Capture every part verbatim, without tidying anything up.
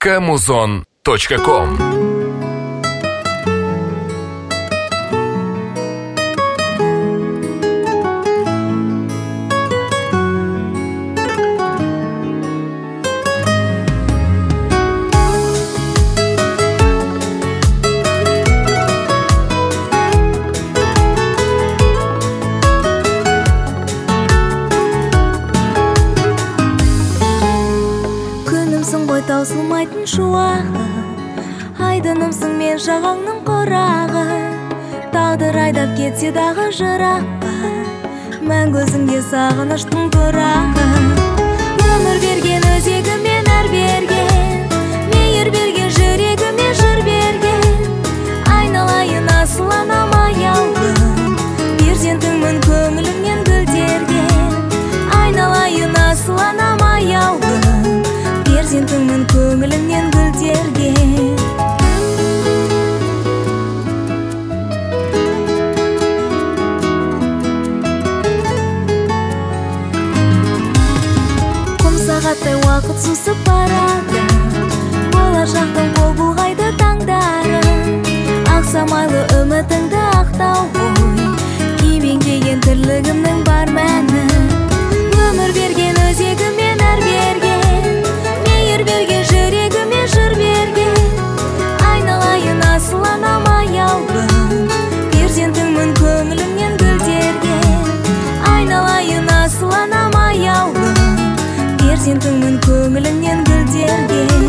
камузон точка ком. Таусылмайтын шуағы, айдынымсың мен жағаңның қорағы. Тағдыр айдап кетсе дағы жыраққа, мәңгі өзіңде сағыныштың тұрағы. Өмір берген өзегімен әр берген, мейір берген жүрегіме жыр берген. Айналайын асыл анам аяулым, перзентіңмін көңілімнен гүлдерген. Айналайын асыл анам аяулым, перзентіңмін көңілімнен гүлдерген. Құм сағаттай уақыт сусып барады, болашақтың қол бұлғайды таңдары. Ақ самайлы үмітіңді ақтау ғой, кимеңдеген тірлігімнің бар мәні. Өмір берген өзегімен әр берген, мейір берген жүрегіме жыр берген. Айналайын асыл анам аяулым, перзентіңмін көңілімнен гүлдерген. Айналайын асыл анам аяулым, перзентіңмін көңілімнен гүлдерген.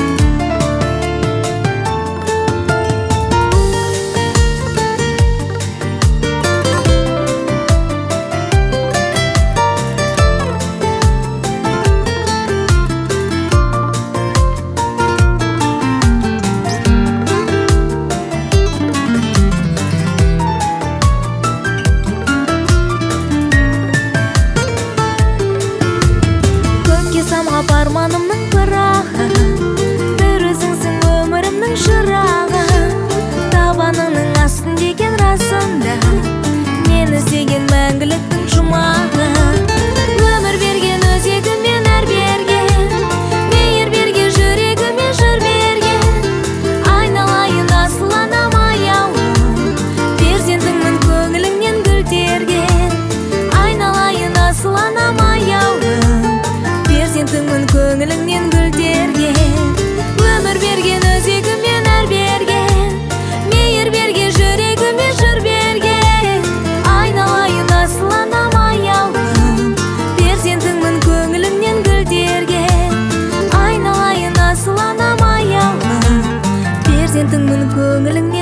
Самғап арманымның пырағы, бір өзіңсің өмірімнің шырағы. Табанының астын деген расында, мен іздеген мәңгіліктің жұмағы. Өмір берген өзегімен әр берген, мейір берген жүрегіме жыр берген. Айналайын асыл анам аяулым, перзентіңмін көңіліңнен гүлдерген. Айналайын асыл анам аяулым, перзентіңмін көңіліңнен гүлдерген. Өмір берген өзегімен әр берген, мейір берген жүрегіме жыр берген. Айналайын асыл анам аяулым, перзентіңмін көңіліңнен гүлдерген. Айналайын асыл анам аяулым, перзентіңмін көңіліңнен